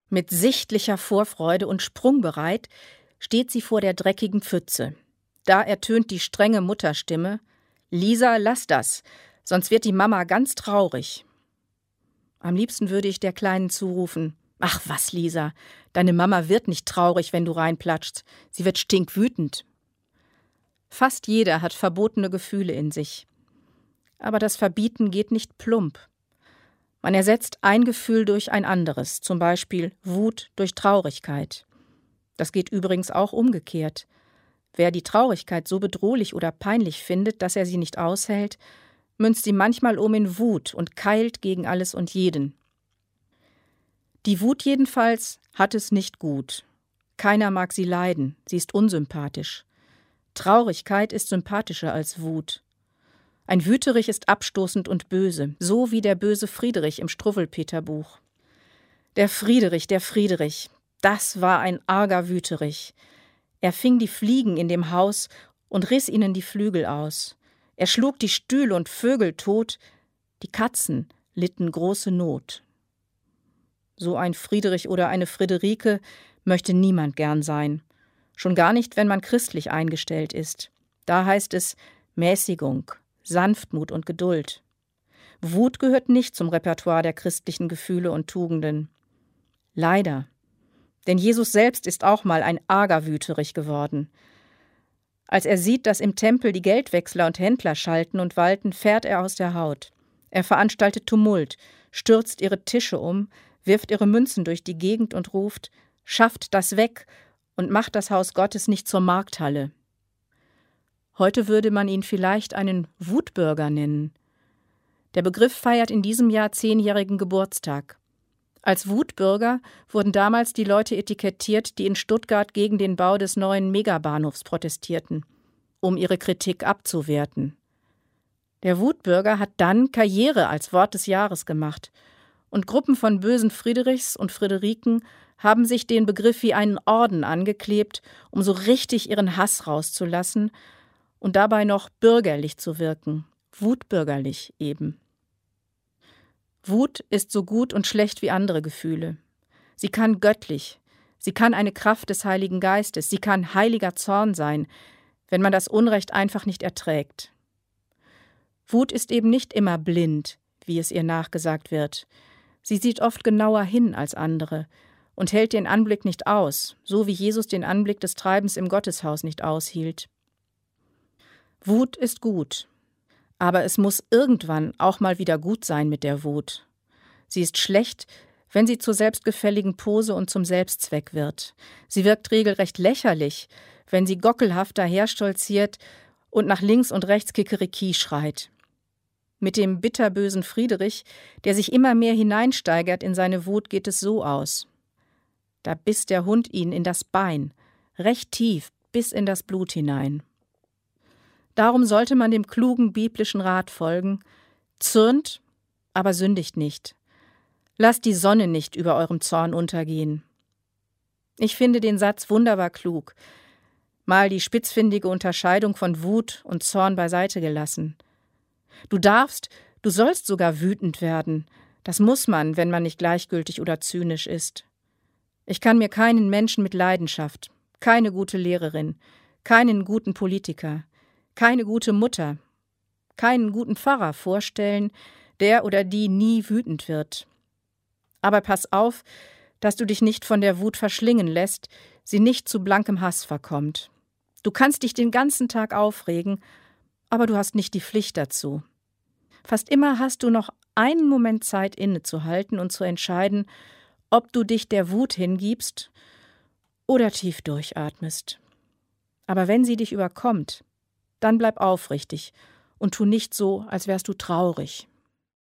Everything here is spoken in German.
Mit sichtlicher Vorfreude und sprungbereit steht sie vor der dreckigen Pfütze. Da ertönt die strenge Mutterstimme: »Lisa, lass das, sonst wird die Mama ganz traurig.« Am liebsten würde ich der Kleinen zurufen: »Ach was, Lisa, deine Mama wird nicht traurig, wenn du reinplatschst. Sie wird stinkwütend.« Fast jeder hat verbotene Gefühle in sich. Aber das Verbieten geht nicht plump. Man ersetzt ein Gefühl durch ein anderes, zum Beispiel Wut durch Traurigkeit. Das geht übrigens auch umgekehrt. Wer die Traurigkeit so bedrohlich oder peinlich findet, dass er sie nicht aushält, münzt sie manchmal um in Wut und keilt gegen alles und jeden. Die Wut jedenfalls hat es nicht gut. Keiner mag sie leiden, sie ist unsympathisch. Traurigkeit ist sympathischer als Wut. Ein Wüterich ist abstoßend und böse, so wie der böse Friederich im Struwwelpeter-Buch. Der Friederich, das war ein arger Wüterich. Er fing die Fliegen in dem Haus und riss ihnen die Flügel aus. Er schlug die Stühle und Vögel tot, die Katzen litten große Not. So ein Friederich oder eine Friederike möchte niemand gern sein. Schon gar nicht, wenn man christlich eingestellt ist. Da heißt es Mäßigung, Sanftmut und Geduld. Wut gehört nicht zum Repertoire der christlichen Gefühle und Tugenden. Leider. Denn Jesus selbst ist auch mal ein arger Wüterich geworden. Als er sieht, dass im Tempel die Geldwechsler und Händler schalten und walten, fährt er aus der Haut. Er veranstaltet Tumult, stürzt ihre Tische um, wirft ihre Münzen durch die Gegend und ruft: »Schafft das weg und macht das Haus Gottes nicht zur Markthalle.« Heute würde man ihn vielleicht einen Wutbürger nennen. Der Begriff feiert in diesem Jahr 10-jährigen Geburtstag. Als Wutbürger wurden damals die Leute etikettiert, die in Stuttgart gegen den Bau des neuen Megabahnhofs protestierten, um ihre Kritik abzuwerten. Der Wutbürger hat dann Karriere als Wort des Jahres gemacht, und Gruppen von bösen Friedrichs und Friederiken haben sich den Begriff wie einen Orden angeklebt, um so richtig ihren Hass rauszulassen und dabei noch bürgerlich zu wirken, wutbürgerlich eben. Wut ist so gut und schlecht wie andere Gefühle. Sie kann göttlich, sie kann eine Kraft des Heiligen Geistes, sie kann heiliger Zorn sein, wenn man das Unrecht einfach nicht erträgt. Wut ist eben nicht immer blind, wie es ihr nachgesagt wird. Sie sieht oft genauer hin als andere und hält den Anblick nicht aus, so wie Jesus den Anblick des Treibens im Gotteshaus nicht aushielt. Wut ist gut, aber es muss irgendwann auch mal wieder gut sein mit der Wut. Sie ist schlecht, wenn sie zur selbstgefälligen Pose und zum Selbstzweck wird. Sie wirkt regelrecht lächerlich, wenn sie gockelhaft daherstolziert und nach links und rechts Kikeriki schreit. Mit dem bitterbösen Friederich, der sich immer mehr hineinsteigert in seine Wut, geht es so aus. Da biss der Hund ihn in das Bein, recht tief, bis in das Blut hinein. Darum sollte man dem klugen biblischen Rat folgen: zürnt, aber sündigt nicht. Lasst die Sonne nicht über eurem Zorn untergehen. Ich finde den Satz wunderbar klug, mal die spitzfindige Unterscheidung von Wut und Zorn beiseite gelassen. Du sollst sogar wütend werden. Das muss man, wenn man nicht gleichgültig oder zynisch ist. Ich kann mir keinen Menschen mit Leidenschaft, keine gute Lehrerin, keinen guten Politiker, keine gute Mutter, keinen guten Pfarrer vorstellen, der oder die nie wütend wird. Aber pass auf, dass du dich nicht von der Wut verschlingen lässt, sie nicht zu blankem Hass verkommt. Du kannst dich den ganzen Tag aufregen, aber du hast nicht die Pflicht dazu. Fast immer hast du noch einen Moment Zeit innezuhalten und zu entscheiden, ob du dich der Wut hingibst oder tief durchatmest. Aber wenn sie dich überkommt, dann bleib aufrichtig und tu nicht so, als wärst du traurig.